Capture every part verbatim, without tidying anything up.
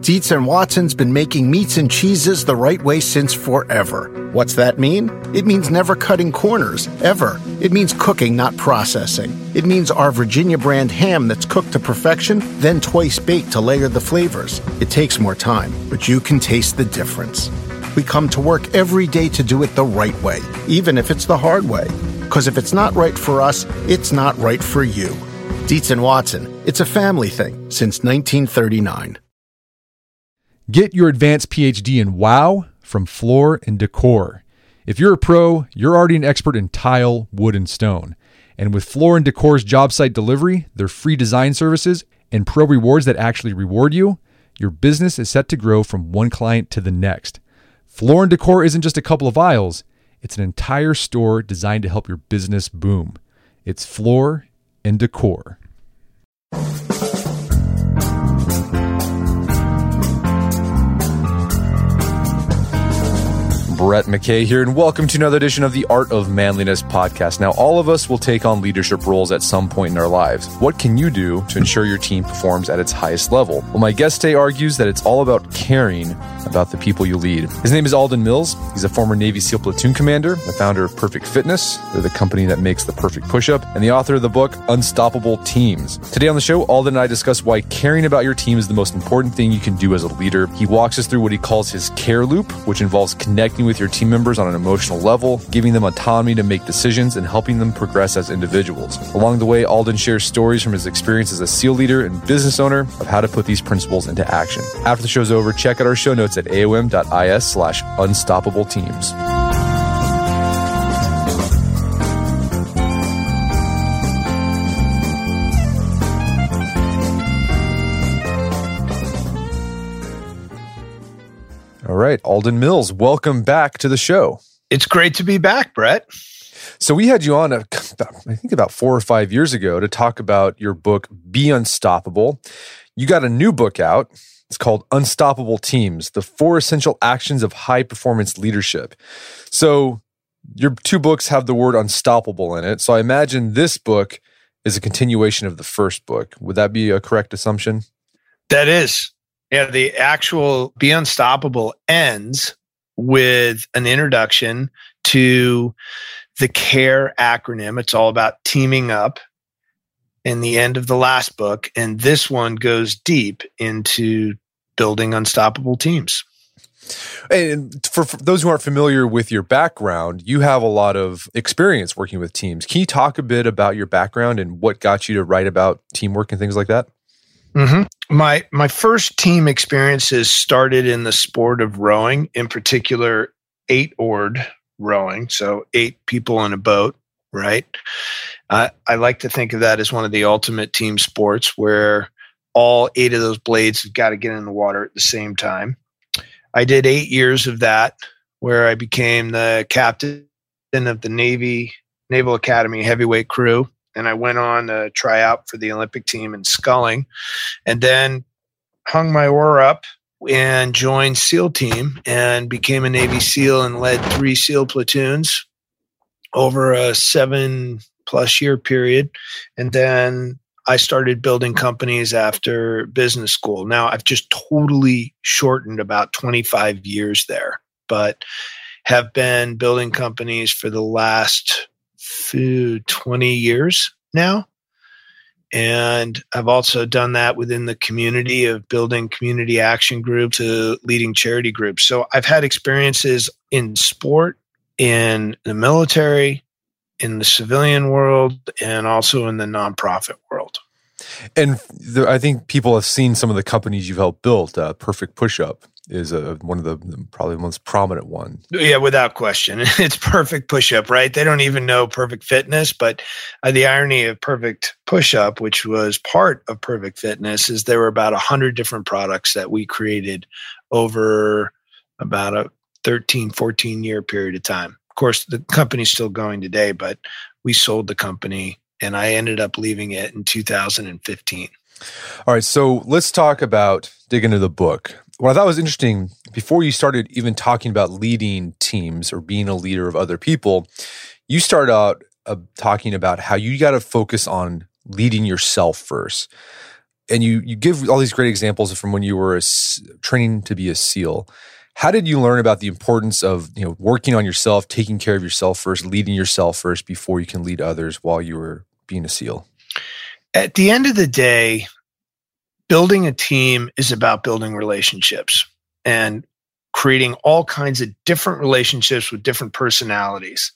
Dietz and Watson's been making meats and cheeses the right way since forever. What's that mean? It means never cutting corners, ever. It means cooking, not processing. It means our Virginia brand ham that's cooked to perfection, then twice baked to layer the flavors. It takes more time, but you can taste the difference. We come to work every day to do it the right way, even if it's the hard way. Because if it's not right for us, it's not right for you. Dietz and Watson, it's a family thing since nineteen thirty-nine. Get your advanced P H D in WOW from Floor and Decor. If you're a pro, you're already an expert in tile, wood, and stone. And with Floor and Decor's job site delivery, their free design services, and pro rewards that actually reward you, your business is set to grow from one client to the next. Floor and Decor isn't just a couple of aisles, it's an entire store designed to help your business boom. It's Floor and Decor. Brett McKay here, and welcome to another edition of the Art of Manliness podcast. Now, all of us will take on leadership roles at some point in our lives. What can you do to ensure your team performs at its highest level? Well, my guest today argues that it's all about caring about the people you lead. His name is Alden Mills. He's a former Navy SEAL platoon commander, the founder of Perfect Fitness. They're the company that makes the perfect push-up, and the author of the book, Unstoppable Teams. Today on the show, Alden and I discuss why caring about your team is the most important thing you can do as a leader. He walks us through what he calls his care loop, which involves connecting with your team members on an emotional level, giving them autonomy to make decisions, and helping them progress as individuals. Along the way, Alden shares stories from his experience as a SEAL leader and business owner of how to put these principles into action. After the show's over, check out our show notes at aom.is slash unstoppable teams. All right, Alden Mills, welcome back to the show. It's great to be back, Brett. So we had you on, a, I think about four or five years ago to talk about your book, Be Unstoppable. You got a new book out. It's called Unstoppable Teams, the four essential actions of high-performance leadership. So your two books have the word unstoppable in it. So I imagine this book is a continuation of the first book. Would that be a correct assumption? That is. Yeah, the actual Be Unstoppable ends with an introduction to the CARE acronym. It's all about teaming up in the end of the last book. And this one goes deep into building unstoppable teams. And for, for those who aren't familiar with your background, you have a lot of experience working with teams. Can you talk a bit about your background and what got you to write about teamwork and things like that? Mm-hmm. My my first team experiences started in the sport of rowing, in particular, eight-oared rowing, so eight people in a boat, right? Uh, I like to think of that as one of the ultimate team sports where all eight of those blades have got to get in the water at the same time. I did eight years of that, where I became the captain of the Navy Naval Academy heavyweight crew. And I went on to try out for the Olympic team in sculling, and then hung my oar up and joined SEAL Team and became a Navy SEAL and led three SEAL platoons over a seven plus year period. And then I started building companies after business school. Now I've just totally shortened about twenty-five years there, but have been building companies for the last twenty years now. And I've also done that within the community of building community action groups to leading charity groups. So I've had experiences in sport, in the military, in the civilian world, and also in the nonprofit world. And the, I think people have seen some of the companies you've helped build. Uh, Perfect Push-Up is a, one of the probably the most prominent one. Yeah, without question. It's Perfect Push-Up, right? They don't even know Perfect Fitness, but uh, the irony of Perfect Push-Up, which was part of Perfect Fitness, is there were about one hundred different products that we created over about a thirteen, fourteen year period of time. Of course, the company's still going today, but we sold the company and I ended up leaving it in two thousand fifteen. All right, so let's talk about dig into the book. What I thought was interesting, before you started even talking about leading teams or being a leader of other people, you started out uh, talking about how you got to focus on leading yourself first. and you you give all these great examples from when you were a, training to be a SEAL. How did you learn about the importance of, you know, working on yourself, taking care of yourself first, leading yourself first before you can lead others while you were being a SEAL? At the end of the day, building a team is about building relationships and creating all kinds of different relationships with different personalities.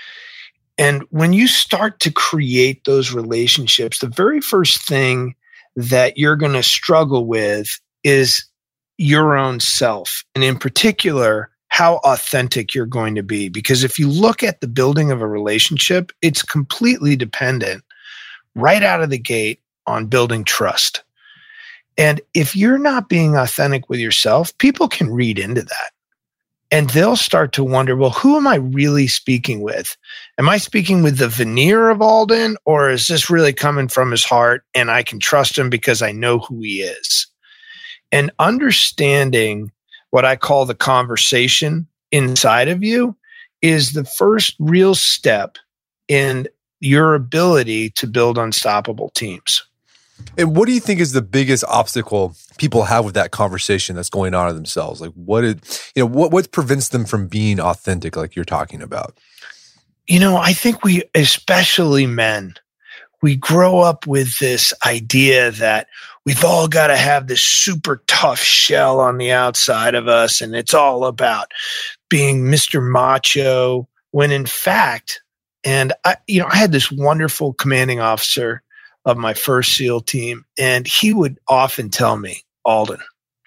And when you start to create those relationships, the very first thing that you're going to struggle with is your own self. And in particular, how authentic you're going to be. Because if you look at the building of a relationship, it's completely dependent right out of the gate on building trust. And if you're not being authentic with yourself, people can read into that. And they'll start to wonder, well, who am I really speaking with? Am I speaking with the veneer of Alden, or is this really coming from his heart and I can trust him because I know who he is? And understanding what I call the conversation inside of you is the first real step in your ability to build unstoppable teams. And what do you think is the biggest obstacle people have with that conversation that's going on in themselves? Like, what did, you know, what, what prevents them from being authentic, like you're talking about? You know, I think we, especially men, we grow up with this idea that we've all got to have this super tough shell on the outside of us, and it's all about being Mister Macho, when in fact, and I, you know, I had this wonderful commanding officer of my first SEAL team, and he would often tell me, Alden,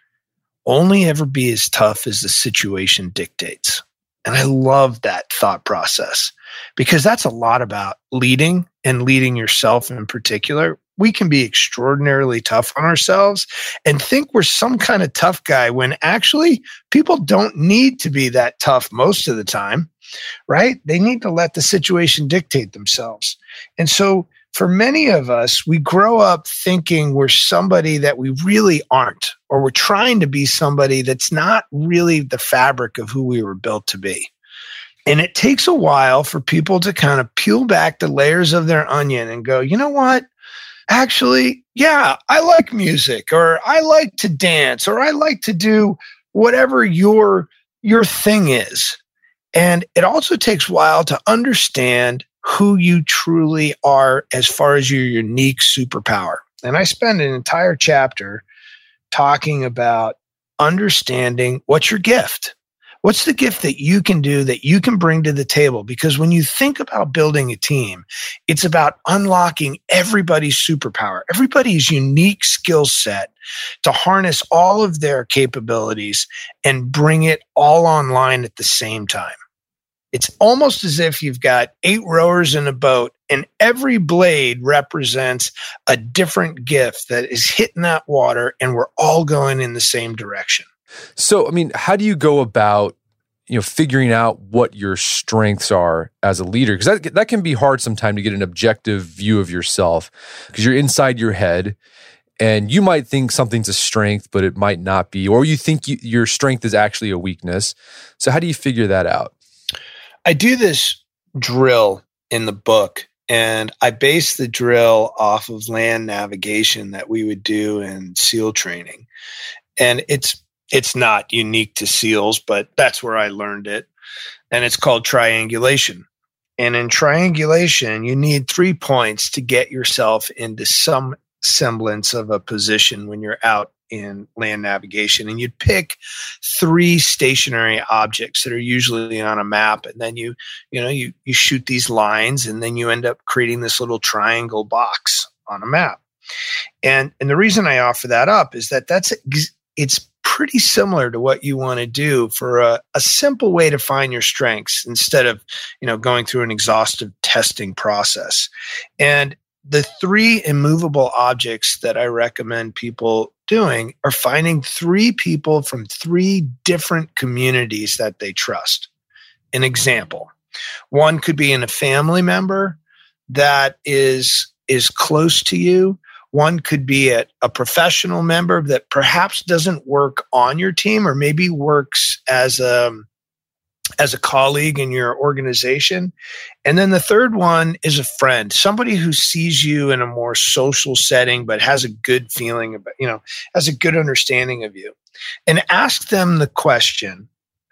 only ever be as tough as the situation dictates. And I love that thought process because that's a lot about leading and leading yourself in particular. We can be extraordinarily tough on ourselves and think we're some kind of tough guy when actually people don't need to be that tough most of the time, right? They need to let the situation dictate themselves. And so for many of us, we grow up thinking we're somebody that we really aren't, or we're trying to be somebody that's not really the fabric of who we were built to be. And it takes a while for people to kind of peel back the layers of their onion and go, you know what? Actually, yeah, I like music, or I like to dance, or I like to do whatever your, your thing is. And it also takes a while to understand who you truly are as far as your unique superpower. And I spend an entire chapter talking about understanding what's your gift. What's the gift that you can do that you can bring to the table? Because when you think about building a team, it's about unlocking everybody's superpower, everybody's unique skill set to harness all of their capabilities and bring it all online at the same time. It's almost as if you've got eight rowers in a boat and every blade represents a different gift that is hitting that water and we're all going in the same direction. So, I mean, how do you go about, you know, figuring out what your strengths are as a leader? Because that, that can be hard sometimes to get an objective view of yourself because you're inside your head and you might think something's a strength, but it might not be, or you think you, your strength is actually a weakness. So how do you figure that out? I do this drill in the book, and I base the drill off of land navigation that we would do in SEAL training. And it's it's not unique to SEALs, but that's where I learned it. And it's called triangulation. And in triangulation, you need three points to get yourself into some semblance of a position when you're out in land navigation. And you'd pick three stationary objects that are usually on a map. And then you, you know, you, you shoot these lines and then you end up creating this little triangle box on a map. And, and the reason I offer that up is that that's, it's pretty similar to what you want to do for a, a simple way to find your strengths instead of, you know, going through an exhaustive testing process. And the three immovable objects that I recommend people doing are finding three people from three different communities that they trust. An example, one could be in a family member that is, is close to you. One could be a, a professional member that perhaps doesn't work on your team or maybe works as a, as a colleague in your organization. And then the third one is a friend, somebody who sees you in a more social setting, but has a good feeling about, you know, has a good understanding of you. And ask them the question,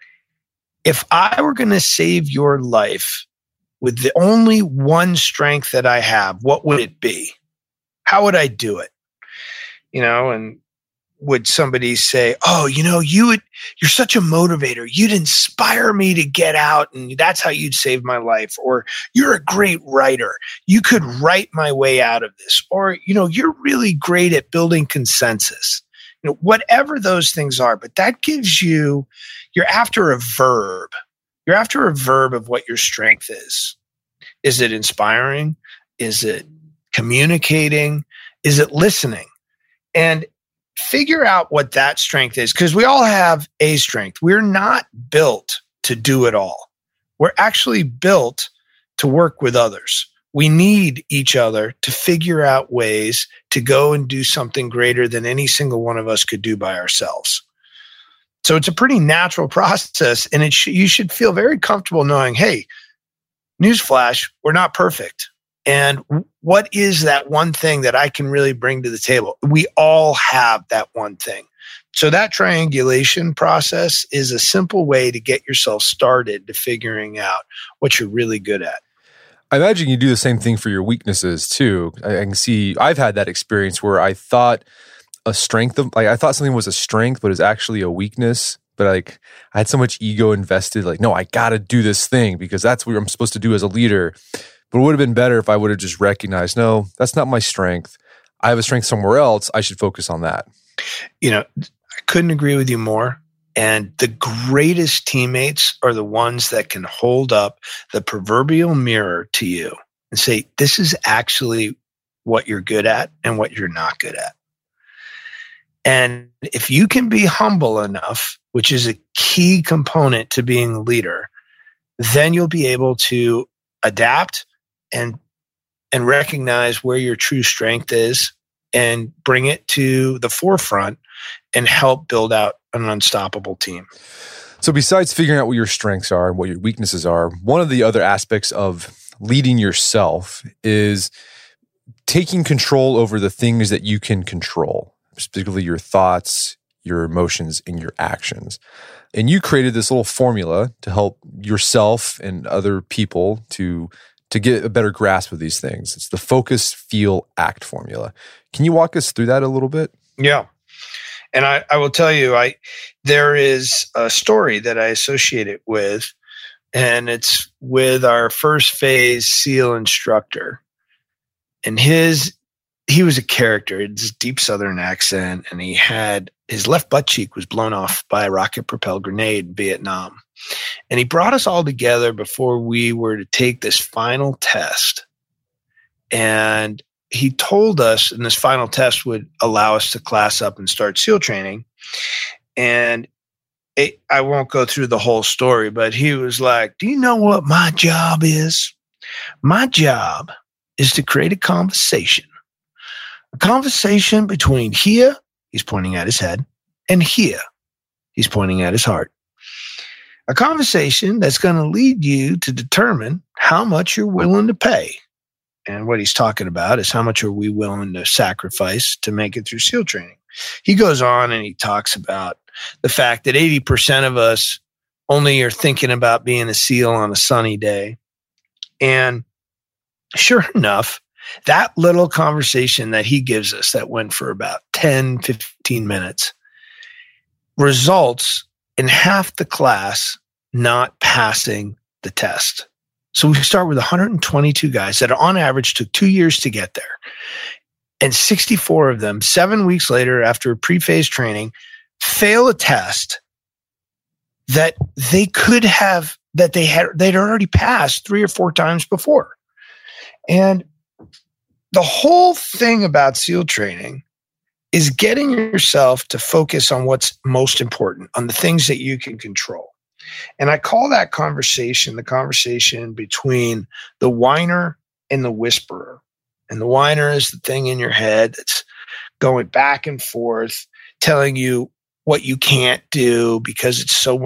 if I were going to save your life with the only one strength that I have, what would it be? How would I do it? You know, and would somebody say, oh, you know, you would, you're such a motivator. You'd inspire me to get out, and that's how you'd save my life. Or you're a great writer. You could write my way out of this. Or, you know, you're really great at building consensus. You know, whatever those things are, but that gives you, you're after a verb. You're after a verb of what your strength is. Is it inspiring? Is it communicating? Is it listening? And figure out what that strength is, because we all have a strength. We're not built to do it all. We're actually built to work with others. We need each other to figure out ways to go and do something greater than any single one of us could do by ourselves. So it's a pretty natural process, and it sh- you should feel very comfortable knowing, hey, newsflash, we're not perfect. And what is that one thing that I can really bring to the table? We all have that one thing. So that triangulation process is a simple way to get yourself started to figuring out what you're really good at. I imagine you do the same thing for your weaknesses too. I, I can see, I've had that experience where I thought a strength of, like I thought something was a strength, but it's actually a weakness. But like I had so much ego invested, like, no, I got to do this thing because that's what I'm supposed to do as a leader. But it would have been better if I would have just recognized, no, that's not my strength. I have a strength somewhere else. I should focus on that. You know, I couldn't agree with you more. And the greatest teammates are the ones that can hold up the proverbial mirror to you and say, this is actually what you're good at and what you're not good at. And if you can be humble enough, which is a key component to being a leader, then you'll be able to adapt and and recognize where your true strength is and bring it to the forefront and help build out an unstoppable team. So besides figuring out what your strengths are and what your weaknesses are, one of the other aspects of leading yourself is taking control over the things that you can control, specifically your thoughts, your emotions, and your actions. And you created this little formula to help yourself and other people to to get a better grasp of these things. It's the focus, feel, act formula. Can you walk us through that a little bit? Yeah. And I, I will tell you, I there is a story that I associate it with, and it's with our first phase SEAL instructor. And his he was a character. He had this deep Southern accent, and he had his left butt cheek was blown off by a rocket-propelled grenade in Vietnam. And he brought us all together before we were to take this final test. And he told us, and this final test would allow us to class up and start SEAL training. And it, I won't go through the whole story, but he was like, do you know what my job is? My job is to create a conversation. A conversation between here, he's pointing at his head, and here, he's pointing at his heart. A conversation that's going to lead you to determine how much you're willing to pay. And what he's talking about is how much are we willing to sacrifice to make it through SEAL training. He goes on and he talks about the fact that eighty percent of us only are thinking about being a SEAL on a sunny day. And sure enough, that little conversation that he gives us that went for about ten, fifteen minutes results in half the class not passing the test. So we start with one hundred twenty-two guys that on average took two years to get there. And sixty-four of them, seven weeks later after pre-phase training, fail a test that they could have, that they had, they'd already passed three or four times before. And the whole thing about SEAL training is getting yourself to focus on what's most important, on the things that you can control. And I call that conversation the conversation between the whiner and the whisperer. And the whiner is the thing in your head that's going back and forth, telling you what you can't do because it's so much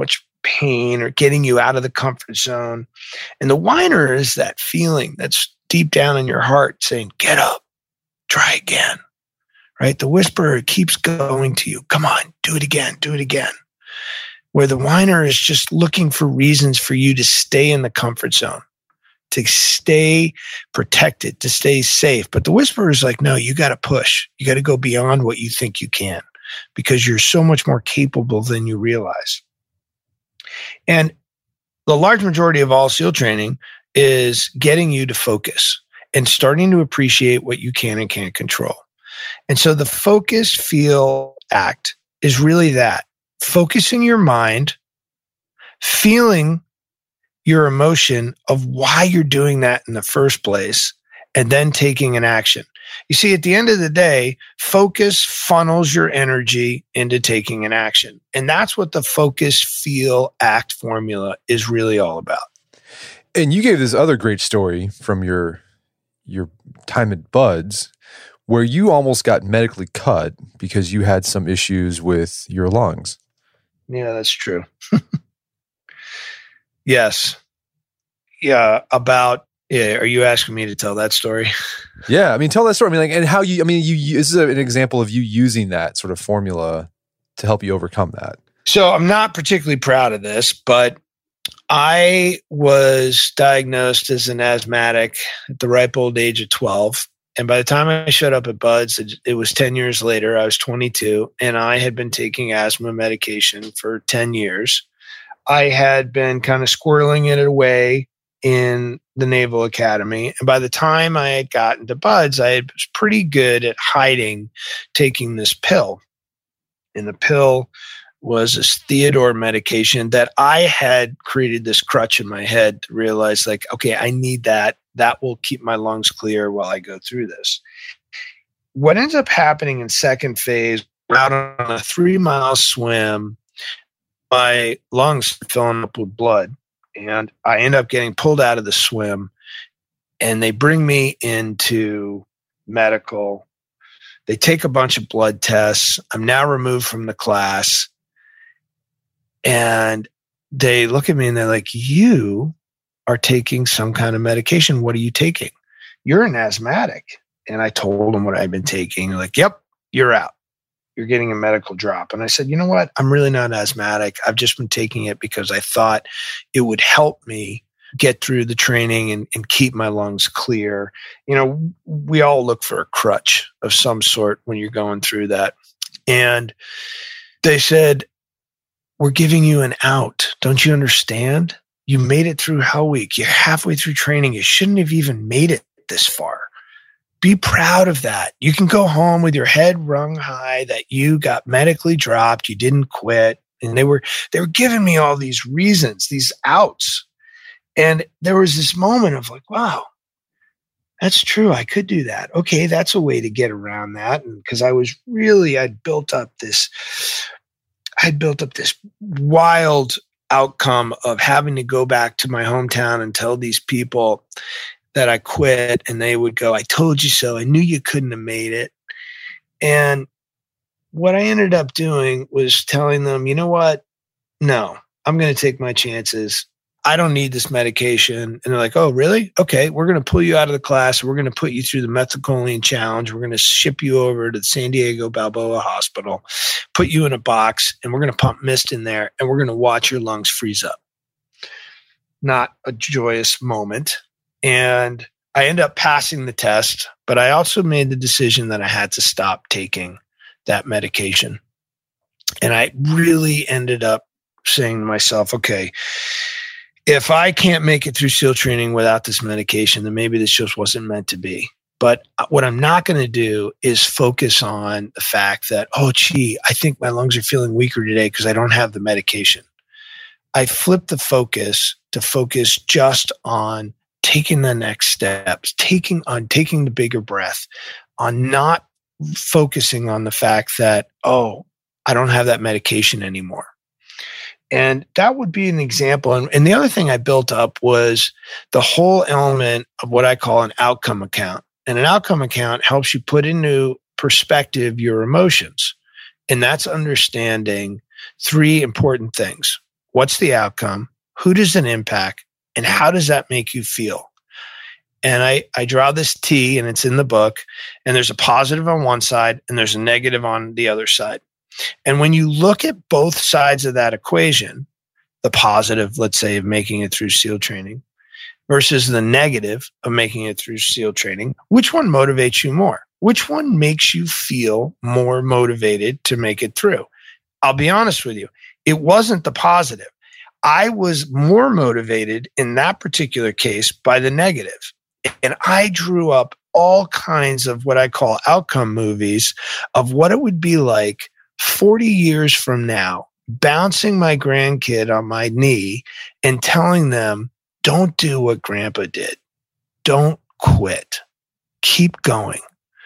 pain or getting you out of the comfort zone. And the whiner is that feeling that's deep down in your heart saying, get up, try again, right? The whisperer keeps going to you. Come on, do it again, do it again. Where the whiner is just looking for reasons for you to stay in the comfort zone, to stay protected, to stay safe. But the whisperer is like, no, you got to push. You got to go beyond what you think you can because you're so much more capable than you realize. And the large majority of all SEAL training is getting you to focus and starting to appreciate what you can and can't control. And so the focus, feel, act is really that. Focusing your mind, feeling your emotion of why you're doing that in the first place, and then taking an action. You see, at the end of the day, focus funnels your energy into taking an action. And that's what the focus, feel, act formula is really all about. And you gave this other great story from your your time at Buds where you almost got medically cut because you had some issues with your lungs. Yeah, that's true. Yes. Yeah, about, yeah, are you asking me to tell that story? Yeah, I mean, tell that story. I mean, like, and how you, I mean, you, you this is an example of you using that sort of formula to help you overcome that. So I'm not particularly proud of this, but I was diagnosed as an asthmatic at the ripe old age of twelve. And by the time I showed up at Buds, it, it was ten years later. I was twenty-two, and I had been taking asthma medication for ten years. I had been kind of squirreling it away in the Naval Academy. And by the time I had gotten to Buds, I was pretty good at hiding taking this pill. And the pill was this Theodore medication that I had created this crutch in my head to realize, like, okay, I need that. That will keep my lungs clear while I go through this. What ends up happening in second phase, out on a three mile swim, my lungs are filling up with blood, and I end up getting pulled out of the swim, and they bring me into medical. They take a bunch of blood tests. I'm now removed from the class, and they look at me and they're like, you are taking some kind of medication. What are you taking? You're an asthmatic. And I told them what I'd been taking. They're like, yep, you're out. You're getting a medical drop. And I said, you know what? I'm really not asthmatic. I've just been taking it because I thought it would help me get through the training and, and keep my lungs clear. You know, we all look for a crutch of some sort when you're going through that. And they said, we're giving you an out. Don't you understand? You made it through Hell Week. You're halfway through training. You shouldn't have even made it this far. Be proud of that. You can go home with your head wrung high that you got medically dropped. You didn't quit. And they were, they were giving me all these reasons, these outs. And there was this moment of like, wow, that's true. I could do that. Okay. That's a way to get around that. And because I was really, I'd built up this, I'd built up this wild outcome of having to go back to my hometown and tell these people that I quit, and they would go, I told you so. I knew you couldn't have made it. And what I ended up doing was telling them, you know what? No, I'm going to take my chances. I don't need this medication. And they're like, oh, really? Okay, we're going to pull you out of the class. We're going to put you through the methylcholine challenge. We're going to ship you over to the San Diego Balboa Hospital, put you in a box, and we're going to pump mist in there, and we're going to watch your lungs freeze up. Not a joyous moment. And I ended up passing the test, but I also made the decision that I had to stop taking that medication. And I really ended up saying to myself, okay, if I can't make it through SEAL training without this medication, then maybe this just wasn't meant to be. But what I'm not going to do is focus on the fact that, oh, gee, I think my lungs are feeling weaker today because I don't have the medication. I flipped the focus to focus just on taking the next steps, taking on taking the bigger breath, on not focusing on the fact that, oh, I don't have that medication anymore. And that would be an example. And, and the other thing I built up was the whole element of what I call an outcome account. And an outcome account helps you put into perspective your emotions. And that's understanding three important things. What's the outcome? Who does it impact? And how does that make you feel? And I, I draw this T, and it's in the book, and there's a positive on one side and there's a negative on the other side. And when you look at both sides of that equation, the positive, let's say, of making it through SEAL training versus the negative of making it through SEAL training, which one motivates you more? Which one makes you feel more motivated to make it through? I'll be honest with you. It wasn't the positive. I was more motivated in that particular case by the negative. And I drew up all kinds of what I call outcome movies of what it would be like forty years from now, bouncing my grandkid on my knee and telling them, don't do what grandpa did. Don't quit. Keep going.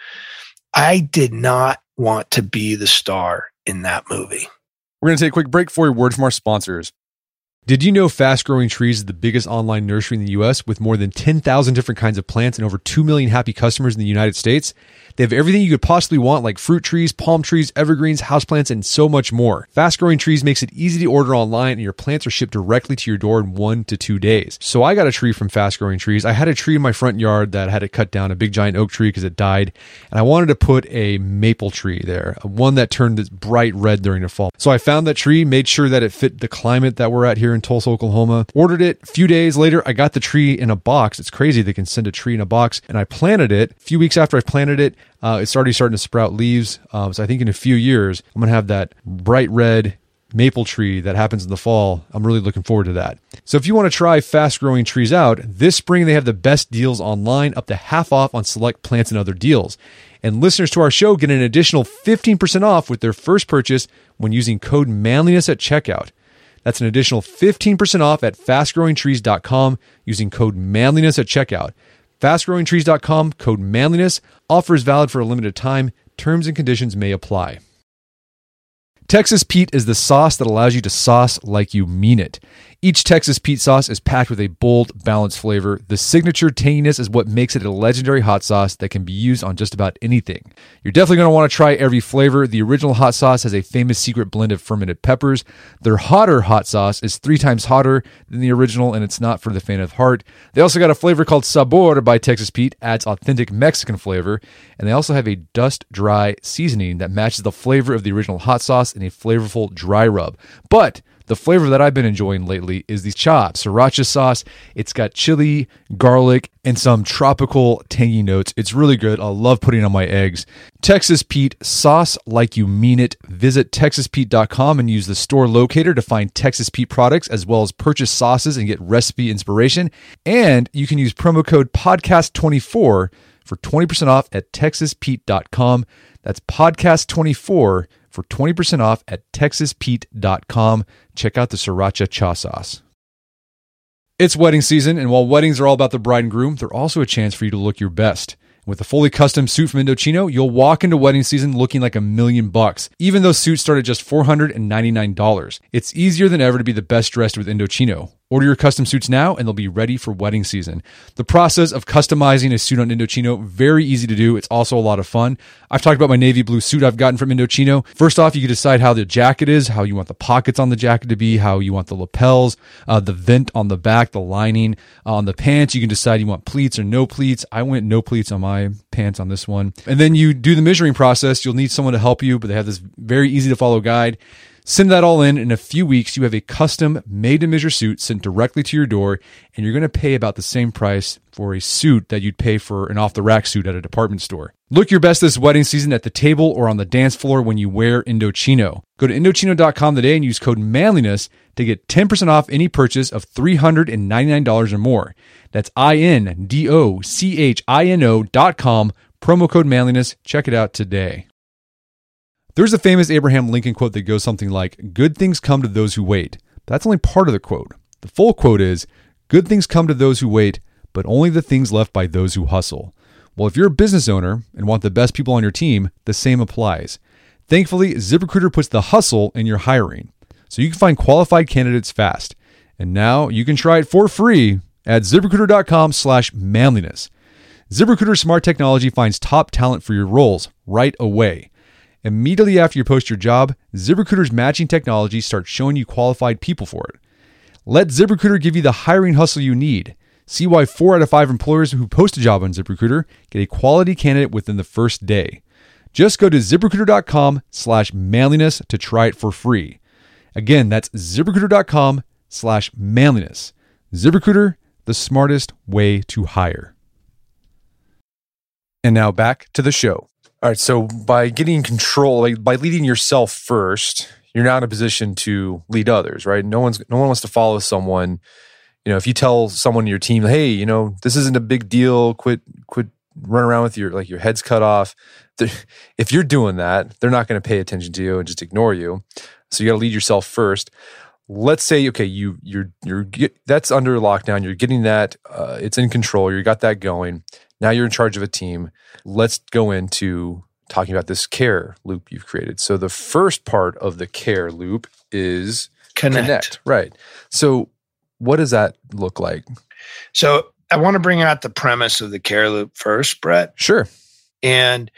I did not want to be the star in that movie. We're going to take a quick break for a word from our sponsors. Did you know Fast Growing Trees is the biggest online nursery in the U S with more than ten thousand different kinds of plants and over two million happy customers in the United States? They have everything you could possibly want, like fruit trees, palm trees, evergreens, houseplants, and so much more. Fast Growing Trees makes it easy to order online, and your plants are shipped directly to your door in one to two days. So I got a tree from Fast Growing Trees. I had a tree in my front yard that had to cut down, a big giant oak tree because it died, and I wanted to put a maple tree there, one that turned this bright red during the fall. So I found that tree, made sure that it fit the climate that we're at here in Tulsa, Oklahoma, ordered it. A few days later, I got the tree in a box. It's crazy they can send a tree in a box, and I planted it. A few weeks after I planted it, uh, it's already starting to sprout leaves. Um, so I think in a few years, I'm going to have that bright red maple tree that happens in the fall. I'm really looking forward to that. So if you want to try Fast Growing Trees out, this spring they have the best deals online, up to half off on select plants and other deals. And listeners to our show get an additional fifteen percent off with their first purchase when using code manliness at checkout. That's an additional fifteen percent off at fast growing trees dot com using code manliness at checkout. fast growing trees dot com, code manliness. Offer is valid for a limited time. Terms and conditions may apply. Texas Pete is the sauce that allows you to sauce like you mean it. Each Texas Pete sauce is packed with a bold, balanced flavor. The signature tanginess is what makes it a legendary hot sauce that can be used on just about anything. You're definitely going to want to try every flavor. The original hot sauce has a famous secret blend of fermented peppers. Their hotter hot sauce is three times hotter than the original, and it's not for the faint of heart. They also got a flavor called Sabor by Texas Pete, adds authentic Mexican flavor, and they also have a dust-dry seasoning that matches the flavor of the original hot sauce in a flavorful dry rub. But the flavor that I've been enjoying lately is the Cha Sriracha sauce. It's got chili, garlic, and some tropical tangy notes. It's really good. I love putting it on my eggs. Texas Pete, sauce like you mean it. Visit texas pete dot com and use the store locator to find Texas Pete products, as well as purchase sauces and get recipe inspiration. And you can use promo code podcast twenty-four for twenty percent off at texas pete dot com. That's podcast twenty-four for twenty percent off at texas pete dot com. Check out the Sriracha Cha sauce. It's wedding season, and while weddings are all about the bride and groom, they're also a chance for you to look your best. With a fully custom suit from Indochino, you'll walk into wedding season looking like a million bucks, even though suits start at just four hundred ninety-nine dollars. It's easier than ever to be the best dressed with Indochino. Order your custom suits now, and they'll be ready for wedding season. The process of customizing a suit on Indochino, very easy to do. It's also a lot of fun. I've talked about my navy blue suit I've gotten from Indochino. First off, you can decide how the jacket is, how you want the pockets on the jacket to be, how you want the lapels, uh, the vent on the back, the lining. Uh, on the pants, you can decide you want pleats or no pleats. I went no pleats on my pants on this one. And then you do the measuring process. You'll need someone to help you, but they have this very easy to follow guide. Send that all in. In a few weeks, you have a custom made-to-measure suit sent directly to your door, and you're going to pay about the same price for a suit that you'd pay for an off-the-rack suit at a department store. Look your best this wedding season at the table or on the dance floor when you wear Indochino. Go to Indochino dot com today and use code manliness to get ten percent off any purchase of three hundred ninety-nine dollars or more. That's I N D O C H I N O dot com, promo code manliness. Check it out today. There's a famous Abraham Lincoln quote that goes something like, "Good things come to those who wait." But that's only part of the quote. The full quote is, "Good things come to those who wait, but only the things left by those who hustle." Well, if you're a business owner and want the best people on your team, the same applies. Thankfully, ZipRecruiter puts the hustle in your hiring, so you can find qualified candidates fast. And now you can try it for free at ZipRecruiter dot com slash manliness. ZipRecruiter smart technology finds top talent for your roles right away. Immediately after you post your job, ZipRecruiter's matching technology starts showing you qualified people for it. Let ZipRecruiter give you the hiring hustle you need. See why four out of five employers who post a job on ZipRecruiter get a quality candidate within the first day. Just go to ZipRecruiter.com slash manliness to try it for free. Again, that's ZipRecruiter.com slash manliness. ZipRecruiter, the smartest way to hire. And now back to the show. All right, so by getting control, like by leading yourself first, you're now in a position to lead others, right? No one's no one wants to follow someone. You know, if you tell someone in your team, "Hey, you know, this isn't a big deal. Quit, quit, run around with your like your head's cut off." If you're doing that, they're not going to pay attention to you and just ignore you. So you got to lead yourself first. Let's say, okay, you you're you're get, that's under lockdown. You're getting that. Uh, it's in control. You got that going. Now you're in charge of a team. Let's go into talking about this care loop you've created. So the first part of the care loop is Connect. connect. Right. So what does that look like? So I want to bring out the premise of the care loop first, Brett. Sure. And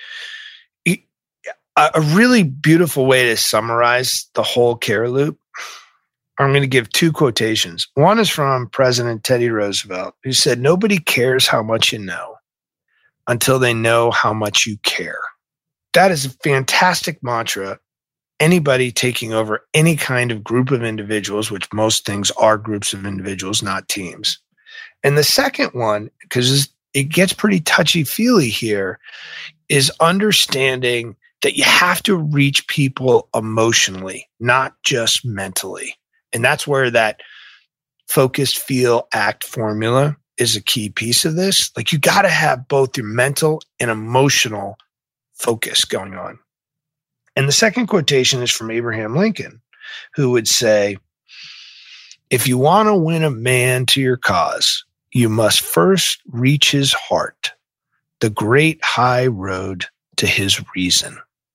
a really beautiful way to summarize the whole care loop, I'm going to give two quotations. One is from President Teddy Roosevelt, who said, "Nobody cares how much you know until they know how much you care." That is a fantastic mantra. Anybody taking over any kind of group of individuals, which most things are groups of individuals, not teams. And the second one, because it gets pretty touchy-feely here, is understanding that you have to reach people emotionally, not just mentally. And that's where that focus, feel, act formula is a key piece of this. Like you got to have both your mental and emotional focus going on. And the second quotation is from Abraham Lincoln, who would say, "If you want to win a man to your cause, you must first reach his heart, the great high road to his reason."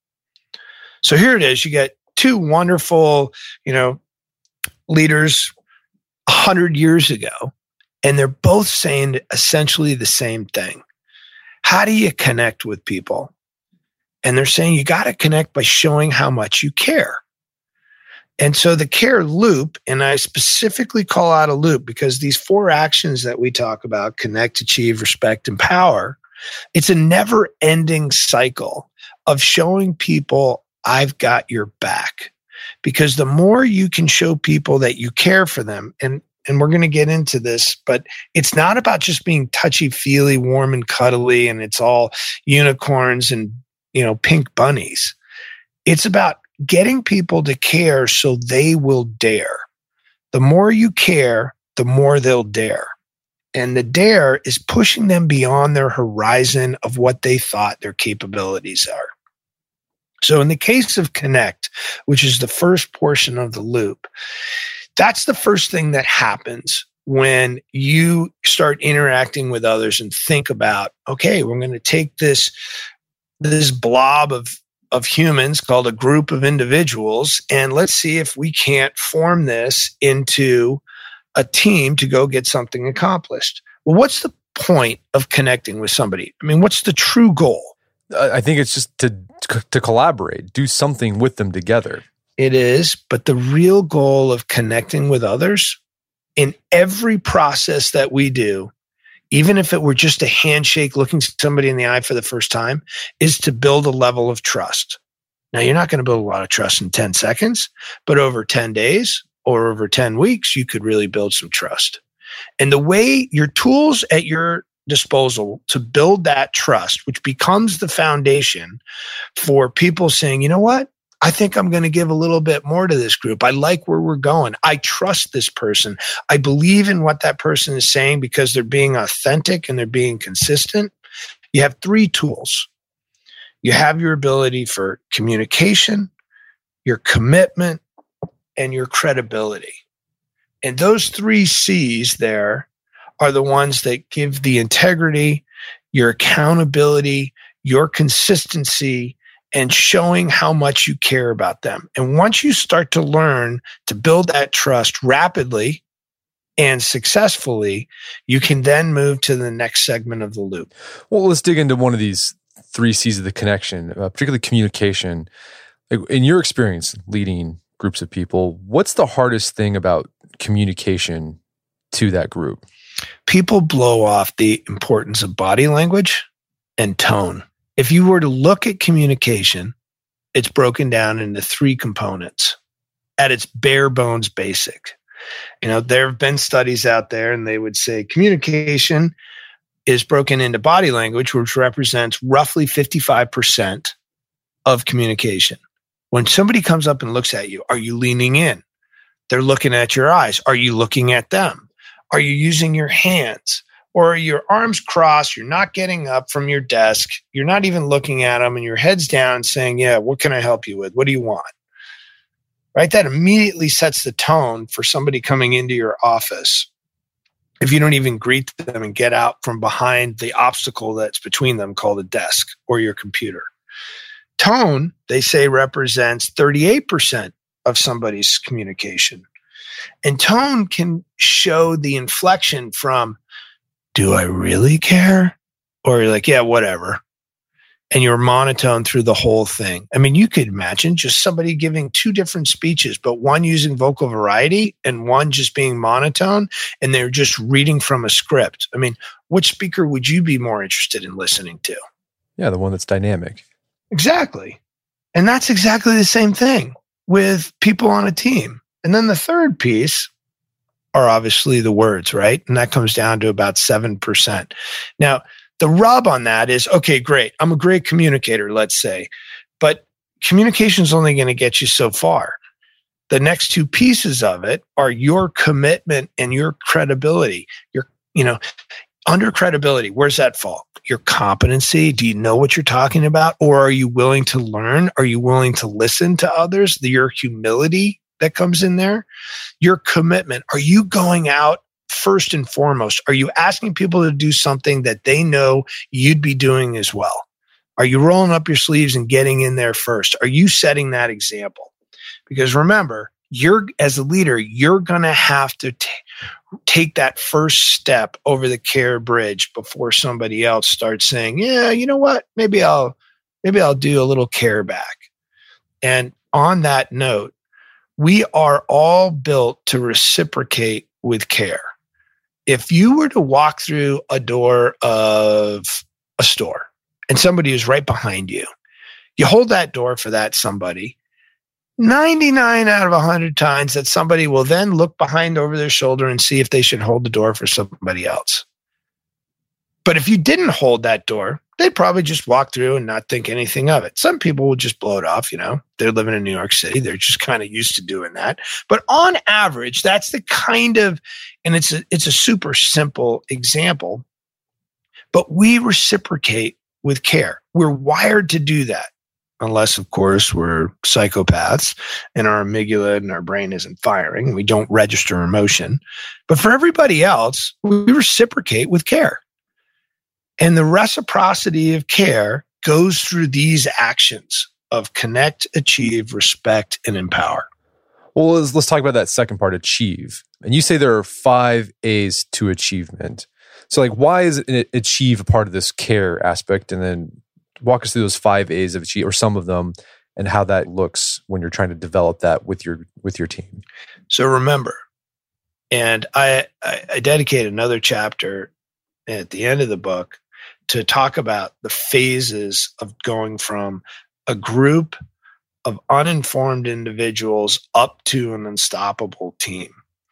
So here it is. You got two wonderful, you know, leaders a hundred years ago, and they're both saying essentially the same thing. How do you connect with people? And they're saying you got to connect by showing how much you care. And so the care loop, and I specifically call out a loop because these four actions that we talk about, connect, achieve, respect, empower, it's a never-ending cycle of showing people, I've got your back. Because the more you can show people that you care for them, and, and we're going to get into this, but it's not about just being touchy-feely, warm and cuddly, and it's all unicorns and, you know, pink bunnies. It's about getting people to care so they will dare. The more you care, the more they'll dare. And the dare is pushing them beyond their horizon of what they thought their capabilities are. So in the case of connect, which is the first portion of the loop, that's the first thing that happens when you start interacting with others and think about, okay, we're going to take this, this blob of of humans called a group of individuals, and let's see if we can't form this into a team to go get something accomplished. Well, what's the point of connecting with somebody? I mean, what's the true goal? I think it's just to to collaborate, do something with them together. It is, but the real goal of connecting with others in every process that we do, even if it were just a handshake, looking somebody in the eye for the first time, is to build a level of trust. Now, you're not going to build a lot of trust in ten seconds, but over ten days or over ten weeks, you could really build some trust. And the way your tools at your disposal to build that trust, which becomes the foundation for people saying, you know what? I think I'm going to give a little bit more to this group. I like where we're going. I trust this person. I believe in what that person is saying because they're being authentic and they're being consistent. You have three tools. You have your ability for communication, your commitment, and your credibility. And those three C's there are the ones that give the integrity, your accountability, your consistency, and showing how much you care about them. And once you start to learn to build that trust rapidly and successfully, you can then move to the next segment of the loop. Well, let's dig into one of these three C's of the connection, uh, particularly communication. Like, in your experience leading groups of people, what's the hardest thing about communication to that group? People blow off the importance of body language and tone. If you were to look at communication, it's broken down into three components at its bare bones basic. You know, there have been studies out there and they would say communication is broken into body language, which represents roughly fifty-five percent of communication. When somebody comes up and looks at you, are you leaning in? They're looking at your eyes. Are you looking at them? Are you using your hands? Or are your arms crossed? You're not getting up from your desk. You're not even looking at them and your head's down saying, yeah, what can I help you with? What do you want? Right? That immediately sets the tone for somebody coming into your office. If you don't even greet them and get out from behind the obstacle that's between them called a desk or your computer. Tone, they say, represents thirty-eight percent of somebody's communication. And tone can show the inflection from, do I really care? Or you're like, yeah, whatever. And you're monotone through the whole thing. I mean, you could imagine just somebody giving two different speeches, but one using vocal variety and one just being monotone, and they're just reading from a script. I mean, which speaker would you be more interested in listening to? Yeah, the one that's dynamic. Exactly. And that's exactly the same thing with people on a team. And then the third piece are obviously the words, right? And that comes down to about seven percent. Now, the rub on that is, okay, great. I'm a great communicator, let's say, but communication is only going to get you so far. The next two pieces of it are your commitment and your credibility. Your, you know, under credibility, where's that fall? Your competency. Do you know what you're talking about? Or are you willing to learn? Are you willing to listen to others? Your humility that comes in there. Your commitment. Are you going out first and foremost? Are you asking people to do something that they know you'd be doing as well? Are you rolling up your sleeves and getting in there first? Are you setting that example? Because remember, you're, as a leader, you're going to have to t- take that first step over the care bridge before somebody else starts saying, yeah, you know what? Maybe I'll, maybe I'll do a little care back. And on that note, we are all built to reciprocate with care. If you were to walk through a door of a store and somebody is right behind you, you hold that door for that somebody, ninety-nine out of one hundred times that somebody will then look behind over their shoulder and see if they should hold the door for somebody else. But if you didn't hold that door, they'd probably just walk through and not think anything of it. Some people will just blow it off, you know. They're living in New York City. They're just kind of used to doing that. But on average, that's the kind of, and it's a, it's a super simple example, but we reciprocate with care. We're wired to do that. Unless, of course, we're psychopaths and our amygdala and our brain isn't firing. We don't register emotion. But for everybody else, we reciprocate with care. And the reciprocity of care goes through these actions of connect, achieve, respect, and empower. Well, let's, let's talk about that second part, achieve. And you say there are five A's to achievement. So, like, why is it achieve a part of this care aspect? And then walk us through those five A's of achieve, or some of them, and how that looks when you're trying to develop that with your with your team. So remember, and I, I, I dedicate another chapter at the end of the book to talk about the phases of going from a group of uninformed individuals up to an unstoppable team.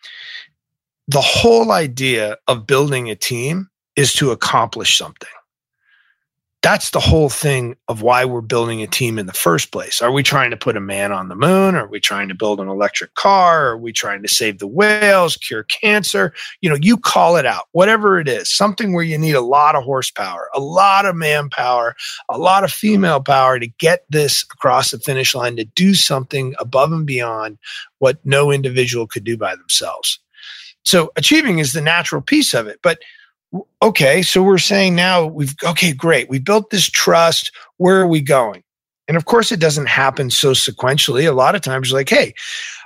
The whole idea of building a team is to accomplish something. That's the whole thing of why we're building a team in the first place. Are we trying to put a man on the moon? Are we trying to build an electric car? Are we trying to save the whales, cure cancer? You know, you call it out, whatever it is, something where you need a lot of horsepower, a lot of manpower, a lot of female power to get this across the finish line, to do something above and beyond what no individual could do by themselves. So achieving is the natural piece of it. But okay, so we're saying now we've, okay, great. We built this trust. Where are we going? And of course, it doesn't happen so sequentially. A lot of times you're like, hey,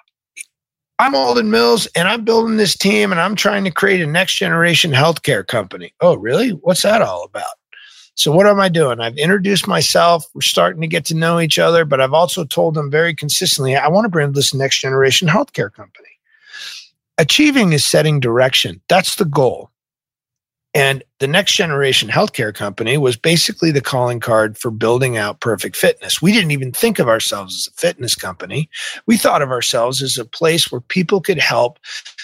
I'm Alden Mills and I'm building this team and I'm trying to create a next generation healthcare company. Oh, really? What's that all about? So what am I doing? I've introduced myself. We're starting to get to know each other, but I've also told them very consistently, I want to bring this next generation healthcare company. Achieving is setting direction. That's the goal. And the next generation healthcare company was basically the calling card for building out Perfect Fitness. We didn't even think of ourselves as a fitness company. We thought of ourselves as a place where people could help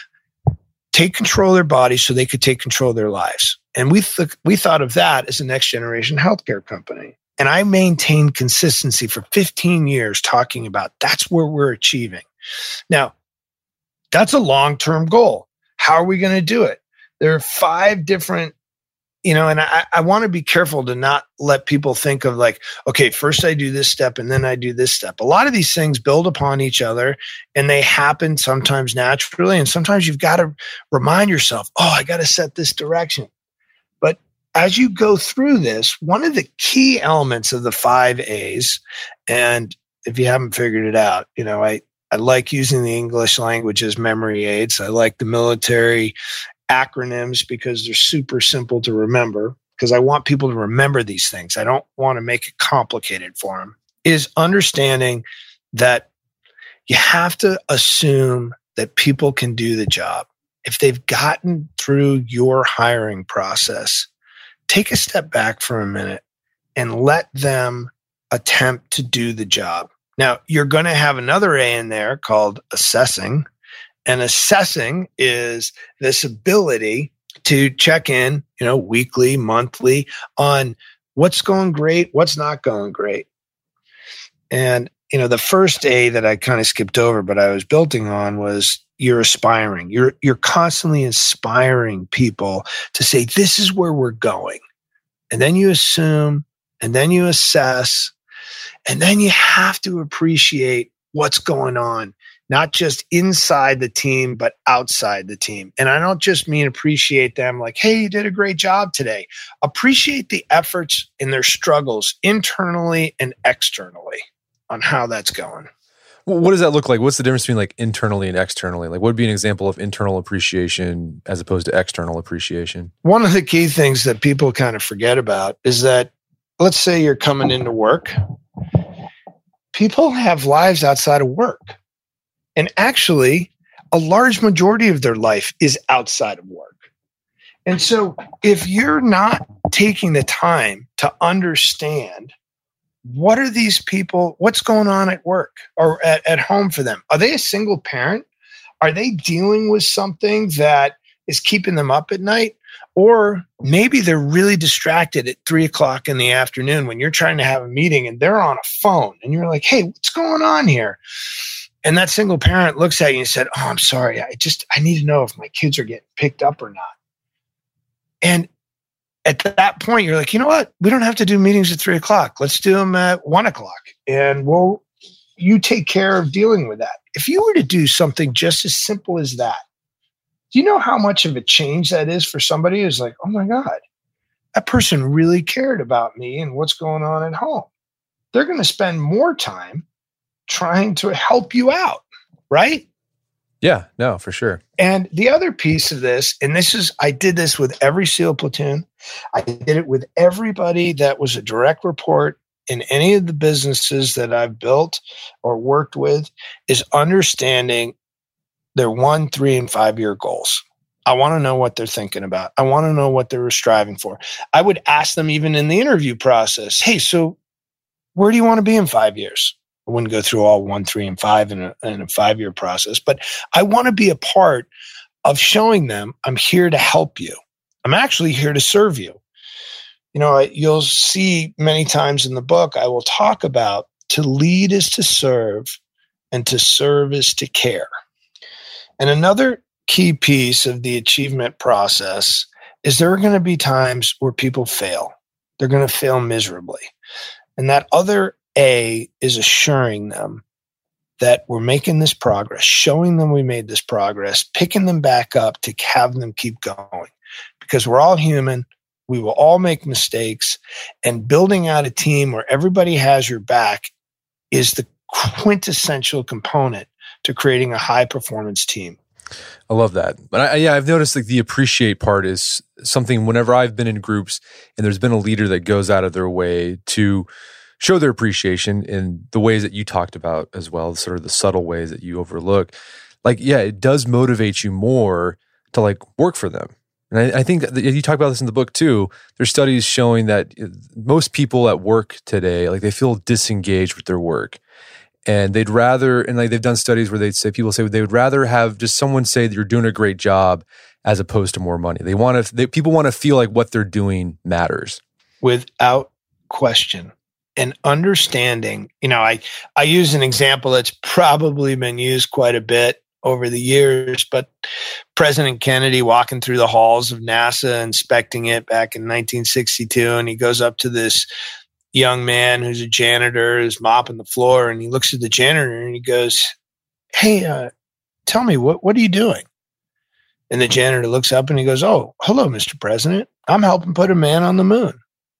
take control of their bodies so they could take control of their lives. And we th- we thought of that as a next generation healthcare company. And I maintained consistency for fifteen years talking about that's where we're achieving. Now, that's a long-term goal. How are we going to do it? There are five different, you know, and I, I want to be careful to not let people think of like, okay, first I do this step and then I do this step. A lot of these things build upon each other and they happen sometimes naturally. And sometimes you've got to remind yourself, oh, I got to set this direction. But as you go through this, one of the key elements of the five A's, and if you haven't figured it out, you know, I, I like using the English language as memory aids. I like the military acronyms because they're super simple to remember, because I want people to remember these things. I don't want to make it complicated for them, is understanding that you have to assume that people can do the job. If they've gotten through your hiring process, take a step back for a minute and let them attempt to do the job. Now, you're going to have another A in there called assessing. And assessing is this ability to check in, you know, weekly, monthly on what's going great, what's not going great. And, you know, the first A that I kind of skipped over, but I was building on was you're aspiring. You're, you're constantly inspiring people to say, this is where we're going. And then you assume, and then you assess, and then you have to appreciate what's going on. Not just inside the team, but outside the team. And I don't just mean appreciate them like, hey, you did a great job today. Appreciate the efforts and their struggles internally and externally on how that's going. Well, what does that look like? What's the difference between like internally and externally? Like what would be an example of internal appreciation as opposed to external appreciation? One of the key things that people kind of forget about is that, let's say you're coming into work. People have lives outside of work. And actually, a large majority of their life is outside of work. And so if you're not taking the time to understand what are these people, what's going on at work or at, at home for them? Are they a single parent? Are they dealing with something that is keeping them up at night? Or maybe they're really distracted at three o'clock in the afternoon when you're trying to have a meeting and they're on a phone and you're like, hey, what's going on here? And that single parent looks at you and said, oh, I'm sorry. I just, I need to know if my kids are getting picked up or not. And at that point, you're like, you know what? We don't have to do meetings at three o'clock. Let's do them at one o'clock. And we'll, you take care of dealing with that. If you were to do something just as simple as that, do you know how much of a change that is for somebody who's like, oh my God, that person really cared about me and what's going on at home. They're going to spend more time trying to help you out, right? Yeah, no, for sure. And the other piece of this, and this is, I did this with every SEAL platoon. I did it with everybody that was a direct report in any of the businesses that I've built or worked with, is understanding their one, three, and five-year goals. I want to know what they're thinking about. I want to know what they're striving for. I would ask them even in the interview process, hey, so where do you want to be in five years? I wouldn't go through all one, three, and five in a, in a five-year process, but I want to be a part of showing them I'm here to help you. I'm actually here to serve you. You know, you'll see many times in the book, I will talk about to lead is to serve and to serve is to care. And another key piece of the achievement process is there are going to be times where people fail. They're going to fail miserably. And that other A is assuring them that we're making this progress, showing them we made this progress, picking them back up to have them keep going. Because we're all human. We will all make mistakes. And building out a team where everybody has your back is the quintessential component to creating a high performance team. I love that. But I, yeah, I've noticed like the appreciate part is something whenever I've been in groups and there's been a leader that goes out of their way to show their appreciation in the ways that you talked about as well, sort of the subtle ways that you overlook. Like, yeah, it does motivate you more to like work for them. And I, I think that you talk about this in the book too. There's studies showing that most people at work today, like they feel disengaged with their work. And they'd rather, and like they've done studies where they'd say, people say they would rather have just someone say that you're doing a great job as opposed to more money. They want to, they, people want to feel like what they're doing matters. Without question. And understanding, you know, I, I use an example that's probably been used quite a bit over the years, but President Kennedy walking through the halls of NASA, inspecting it back in nineteen sixty-two, and he goes up to this young man who's a janitor who's mopping the floor, and he looks at the janitor and he goes, "Hey, uh, tell me, what, what are you doing?" And the janitor looks up and he goes, "Oh, hello, Mister President. I'm helping put a man on the moon."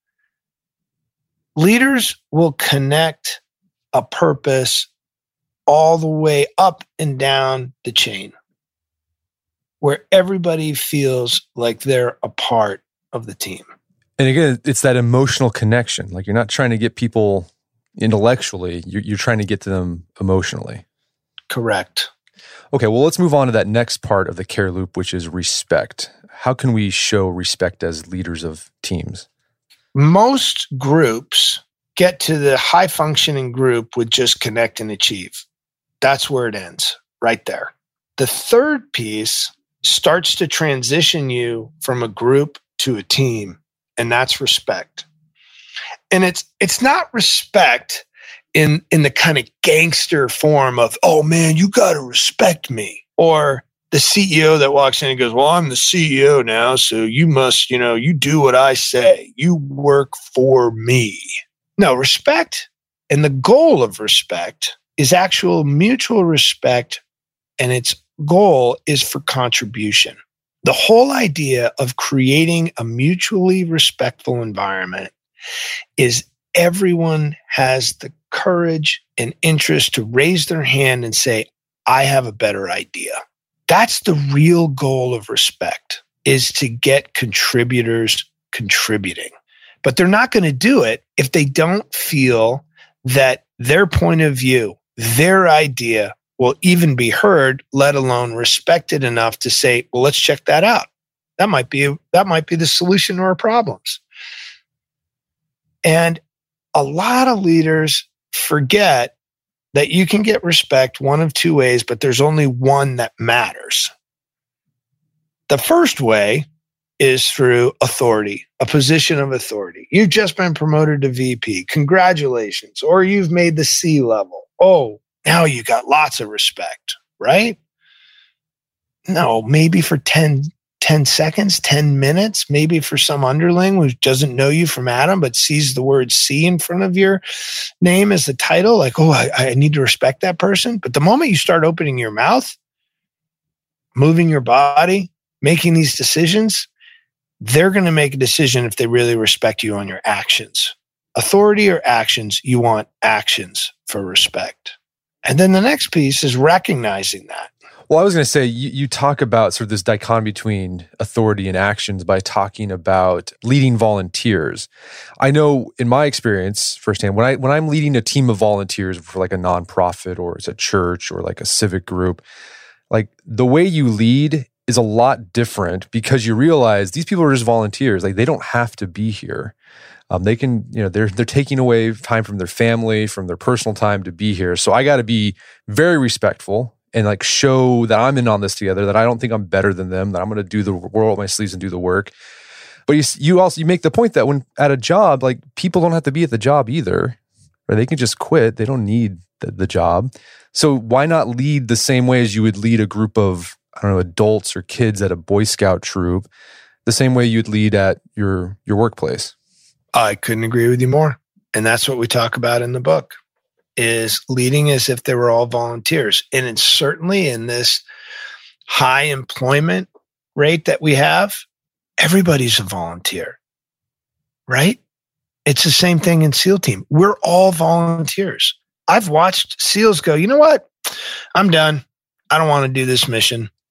Leaders will connect a purpose all the way up and down the chain where everybody feels like they're a part of the team. And again, it's that emotional connection. Like you're not trying to get people intellectually, you're, you're trying to get to them emotionally. Correct. Okay, well, let's move on to that next part of the care loop, which is respect. How can we show respect as leaders of teams? Most groups get to the high functioning group with just connect and achieve. That's where it ends, right there. The third piece starts to transition you from a group to a team, and that's respect. And it's it's not respect in, in the kind of gangster form of, "Oh man, you got to respect me." Or the C E O that walks in and goes, "Well, I'm the C E O now, so you must, you know, you do what I say. You work for me." No, respect, and the goal of respect is actual mutual respect, and its goal is for contribution. The whole idea of creating a mutually respectful environment is everyone has the courage and interest to raise their hand and say, "I have a better idea." That's the real goal of respect, is to get contributors contributing. But they're not going to do it if they don't feel that their point of view, their idea will even be heard, let alone respected enough to say, "Well, let's check that out. That might be, that might be the solution to our problems." And a lot of leaders forget that you can get respect one of two ways, but there's only one that matters. The first way is through authority, a position of authority. You've just been promoted to V P. Congratulations. Or you've made the C level. Oh, now you got lots of respect, right? No, maybe for ten, ten seconds, ten minutes, maybe for some underling who doesn't know you from Adam, but sees the word C in front of your name as the title, like, "Oh, I, I need to respect that person." But the moment you start opening your mouth, moving your body, making these decisions, they're going to make a decision if they really respect you on your actions. Authority or actions, you want actions for respect. And then the next piece is recognizing that. Well, I was going to say, you, you talk about sort of this dichotomy between authority and actions by talking about leading volunteers. I know in my experience firsthand, when, I, when I'm leading a team of volunteers for like a nonprofit or it's a church or like a civic group, like the way you lead is a lot different because you realize these people are just volunteers. Like they don't have to be here. Um, they can, you know, they're they're taking away time from their family, from their personal time to be here. So I got to be very respectful and like show that I'm in on this together, that I don't think I'm better than them, that I'm going to do the roll up my sleeves and do the work. But you you also you make the point that when at a job, like people don't have to be at the job either, or they can just quit. They don't need the, the job. So why not lead the same way as you would lead a group of, I don't know, adults or kids at a Boy Scout troop, the same way you'd lead at your your workplace? I couldn't agree with you more. And that's what we talk about in the book, is leading as if they were all volunteers. And it's certainly in this high employment rate that we have, everybody's a volunteer, right? It's the same thing in SEAL team. We're all volunteers. I've watched SEALs go, "You know what? I'm done. I don't want to do this mission."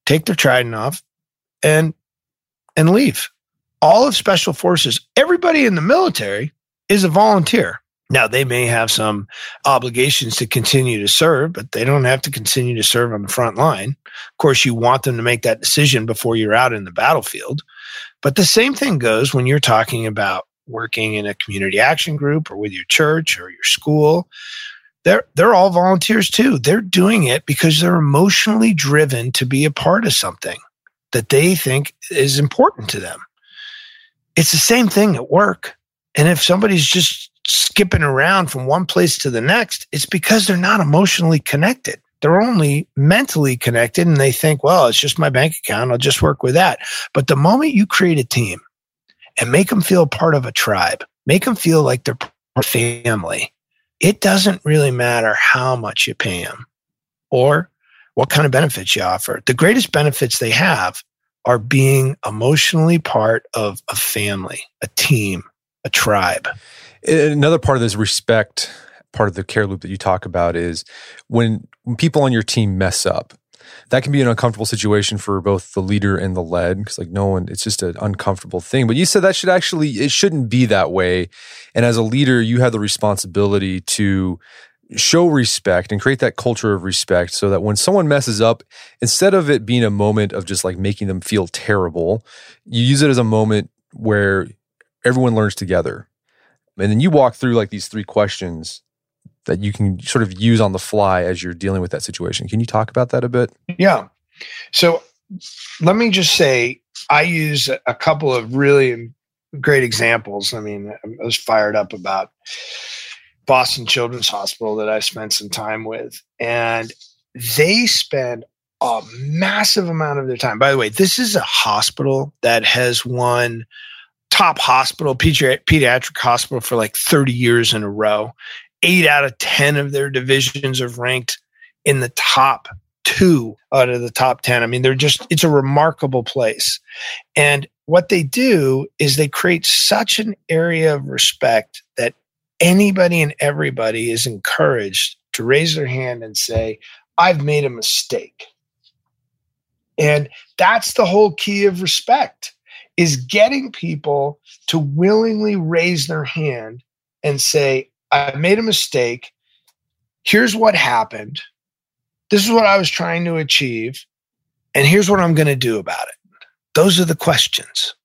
take their trident off, and and leave. All of Special Forces, everybody in the military is a volunteer. Now, they may have some obligations to continue to serve, but they don't have to continue to serve on the front line. Of course, you want them to make that decision before you're out in the battlefield. But the same thing goes when you're talking about working in a community action group or with your church or your school. They're, they're all volunteers too. They're doing it because they're emotionally driven to be a part of something that they think is important to them. It's the same thing at work. And if somebody's just skipping around from one place to the next, it's because they're not emotionally connected. They're only mentally connected, and they think, well, it's just my bank account. I'll just work with that. But the moment you create a team and make them feel part of a tribe, make them feel like they're part of a family, it doesn't really matter how much you pay them or what kind of benefits you offer. The greatest benefits they have are being emotionally part of a family, a team, a tribe. Another part of this respect, part of the care loop that you talk about is when, when people on your team mess up, that can be an uncomfortable situation for both the leader and the led, because like no one, it's just an uncomfortable thing. But you said that should actually, it shouldn't be that way. And as a leader, you have the responsibility to show respect and create that culture of respect so that when someone messes up, instead of it being a moment of just like making them feel terrible, you use it as a moment where everyone learns together. And then you walk through like these three questions that you can sort of use on the fly as you're dealing with that situation. Can you talk about that a bit? Yeah. So let me just say, I use a couple of really great examples. I mean, I was fired up about Boston Children's Hospital that I spent some time with, and they spend a massive amount of their time. By the way, this is a hospital that has won top hospital, pedi- pediatric hospital for like thirty years in a row. Eight out of ten of their divisions are ranked in the top two out of the top ten. I mean, they're just, it's a remarkable place. And what they do is they create such an area of respect that anybody and everybody is encouraged to raise their hand and say, I've made a mistake. And that's the whole key of respect, is getting people to willingly raise their hand and say, I made a mistake. Here's what happened. This is what I was trying to achieve. And here's what I'm going to do about it. Those are the questions.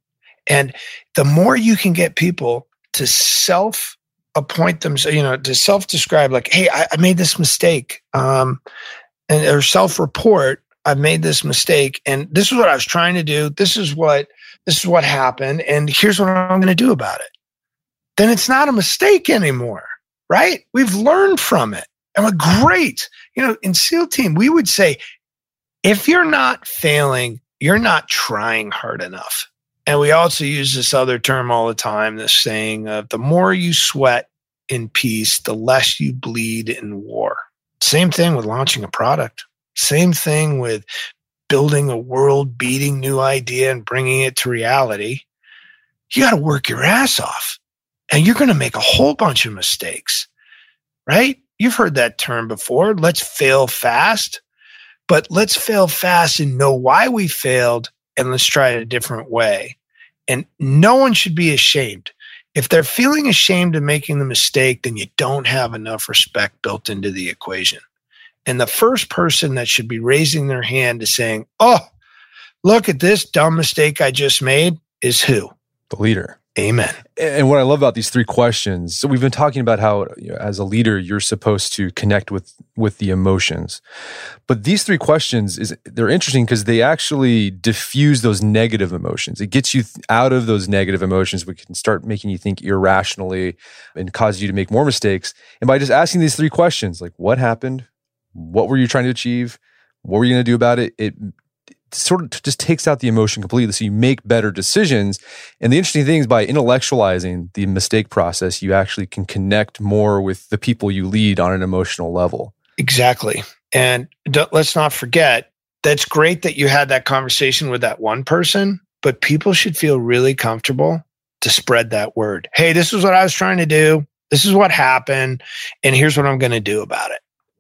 And the more you can get people to self-appoint themselves, you know, to self-describe like, hey, I, I made this mistake, um, and or self-report, I've made this mistake, and this is what I was trying to do. This is what, this is what happened, and here's what I'm going to do about it. Then it's not a mistake anymore, right? We've learned from it. And we're great. You know, in SEAL Team, we would say, if you're not failing, you're not trying hard enough. And we also use this other term all the time, this saying of the more you sweat in peace, the less you bleed in war. Same thing with launching a product. Same thing with building a world-beating new idea and bringing it to reality. You got to work your ass off. And you're going to make a whole bunch of mistakes, right? You've heard that term before. Let's fail fast. But let's fail fast and know why we failed, and let's try it a different way. And no one should be ashamed. If they're feeling ashamed of making the mistake, then you don't have enough respect built into the equation. And the first person that should be raising their hand to saying, oh, look at this dumb mistake I just made is who? The leader. Amen. And what I love about these three questions, so we've been talking about how, you know, as a leader, you're supposed to connect with with the emotions. But these three questions, is they're interesting because they actually diffuse those negative emotions. It gets you out of those negative emotions, which can start making you think irrationally and cause you to make more mistakes. And by just asking these three questions, like what happened? What were you trying to achieve? What were you going to do about it? It sort of just takes out the emotion completely, so you make better decisions. And the interesting thing is, by intellectualizing the mistake process, you actually can connect more with the people you lead on an emotional level. Exactly. And let's not forget, that's great that you had that conversation with that one person, but people should feel really comfortable to spread that word. Hey, this is what I was trying to do. This is what happened. And here's what I'm going to do about it.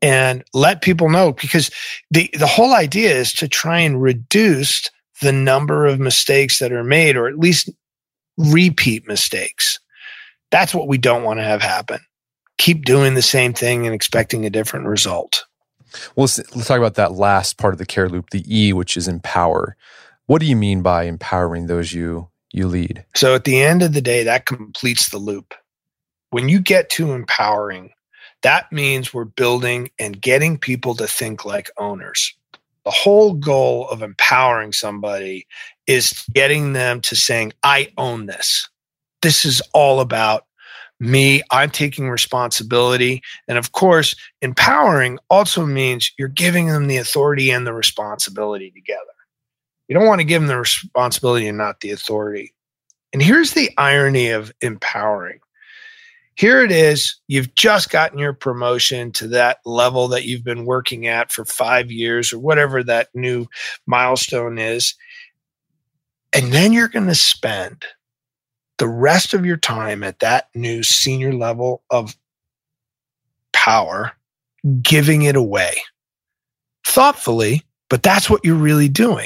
and let people know, because the, the whole idea is to try and reduce the number of mistakes that are made, or at least repeat mistakes. That's what we don't want to have happen. Keep doing the same thing and expecting a different result. Well, let's, let's talk about that last part of the care loop, the E, which is empower. What do you mean by empowering those you you lead? So at the end of the day, that completes the loop. When you get to empowering, that means we're building and getting people to think like owners. The whole goal of empowering somebody is getting them to saying, I own this. This is all about me. I'm taking responsibility. And of course, empowering also means you're giving them the authority and the responsibility together. You don't want to give them the responsibility and not the authority. And here's the irony of empowering. Here it is. You've just gotten your promotion to that level that you've been working at for five years or whatever that new milestone is. And then you're going to spend the rest of your time at that new senior level of power, giving it away thoughtfully, but that's what you're really doing.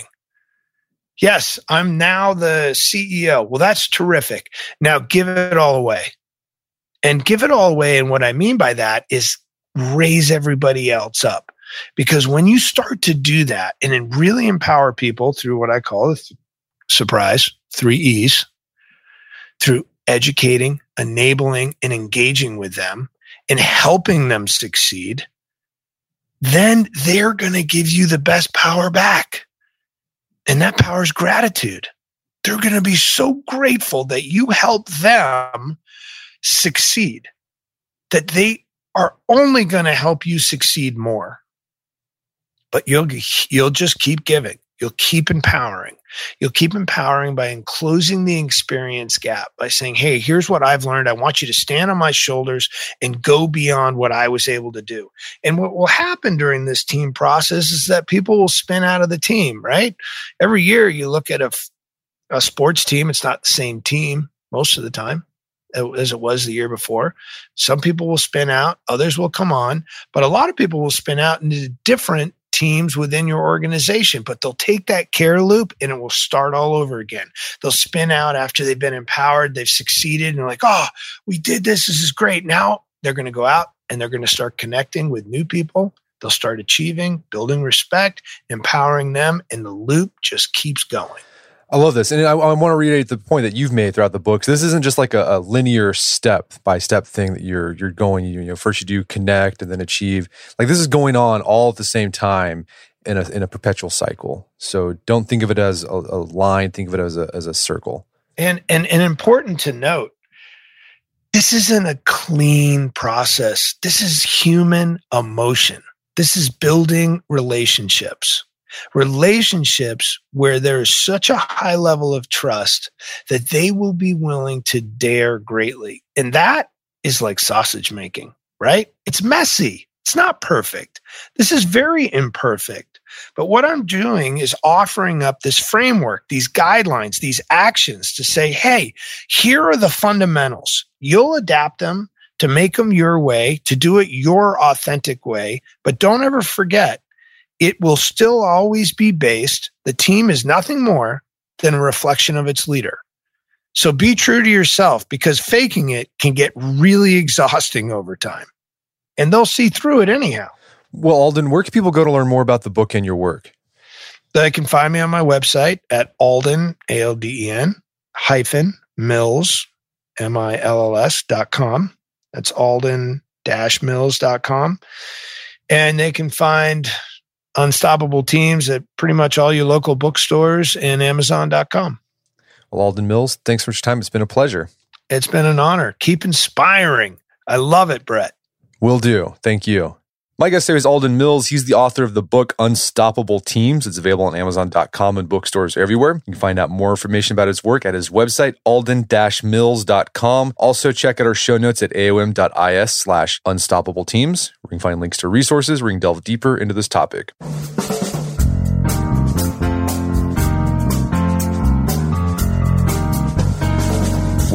Yes, I'm now the C E O. Well, that's terrific. Now give it all away. And give it all away. And what I mean by that is raise everybody else up. Because when you start to do that and then really empower people through what I call the th- surprise, three E's, through educating, enabling, and engaging with them and helping them succeed, then they're going to give you the best power back. And that power is gratitude. They're going to be so grateful that you help them succeed, that they are only going to help you succeed more. But you'll you'll just keep giving. You'll keep empowering. You'll keep empowering by enclosing the experience gap, by saying, hey, here's what I've learned. I want you to stand on my shoulders and go beyond what I was able to do. And what will happen during this team process is that people will spin out of the team, right? Every year you look at a, a sports team, it's not the same team most of the time as it was the year before. Some people will spin out, others will come on, but a lot of people will spin out into different teams within your organization, but they'll take that care loop and it will start all over again. They'll spin out after they've been empowered, they've succeeded, and they're like, oh, we did this, this is great. Now they're going to go out and they're going to start connecting with new people. They'll start achieving, building respect, empowering them, and the loop just keeps going. I love this. And I, I want to reiterate the point that you've made throughout the book. This isn't just like a, a linear step by step thing that you're you're going, you, you know, first you do connect and then achieve. Like this is going on all at the same time in a in a perpetual cycle. So don't think of it as a, a line, think of it as a as a circle. And and and important to note, this isn't a clean process. This is human emotion. This is building relationships. Relationships where there is such a high level of trust that they will be willing to dare greatly. And that is like sausage making, right? It's messy. It's not perfect. This is very imperfect. But what I'm doing is offering up this framework, these guidelines, these actions to say, hey, here are the fundamentals. You'll adapt them to make them your way, to do it your authentic way. But don't ever forget, it will still always be based. The team is nothing more than a reflection of its leader. So be true to yourself, because faking it can get really exhausting over time. And they'll see through it anyhow. Well, Alden, where can people go to learn more about the book and your work? They can find me on my website at Alden, A L D E N, hyphen, Mills, M I L L S dot com. That's Alden dash Mills dot com. And they can find Unstoppable Teams at pretty much all your local bookstores and Amazon dot com. Well, Alden Mills, thanks for your time. It's been a pleasure. It's been an honor. Keep inspiring. I love it, Brett. Will do. Thank you. My guest today is Alden Mills. He's the author of the book Unstoppable Teams. It's available on Amazon dot com and bookstores everywhere. You can find out more information about his work at his website, Alden dash Mills dot com. Also, check out our show notes at aom dot is slash unstoppable teams, where you can find links to resources where you can delve deeper into this topic.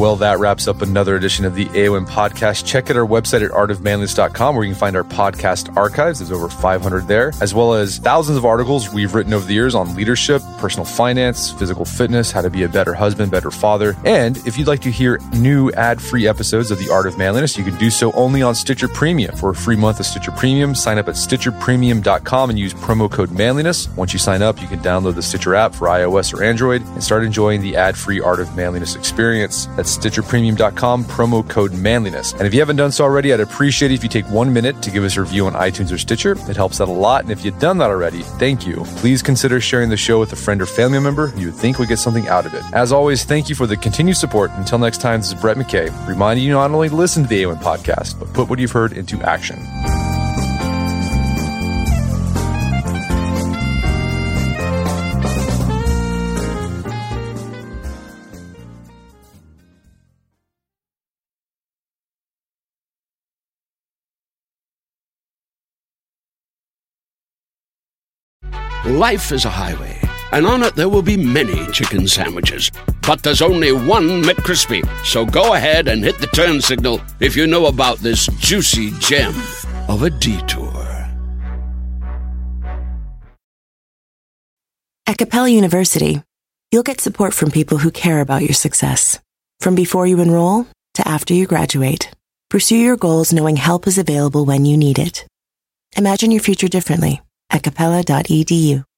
Well, that wraps up another edition of the A O M podcast. Check out our website at art of manliness dot com where you can find our podcast archives. There's over five hundred there, as well as thousands of articles we've written over the years on leadership, personal finance, physical fitness, how to be a better husband, better father. And if you'd like to hear new ad-free episodes of The Art of Manliness, you can do so only on Stitcher Premium. For a free month of Stitcher Premium, sign up at stitcher premium dot com and use promo code manliness. Once you sign up, you can download the Stitcher app for iOS or Android and start enjoying the ad-free Art of Manliness experience. That's stitcher premium dot com, promo code manliness. And if you haven't done so already, I'd appreciate it if you take one minute to give us a review on iTunes or Stitcher. It helps out a lot. And if you've done that already, thank you. Please consider sharing the show with a friend or family member you would think would get something out of it. As always, thank you for the continued support. Until next time, this is Brett McKay, reminding you not only to listen to the A O M podcast, but put what you've heard into action. Life is a highway, and on it there will be many chicken sandwiches. But there's only one McCrispy. So go ahead and hit the turn signal if you know about this juicy gem of a detour. At Capella University, you'll get support from people who care about your success. From before you enroll to after you graduate, pursue your goals knowing help is available when you need it. Imagine your future differently at capella dot e d u.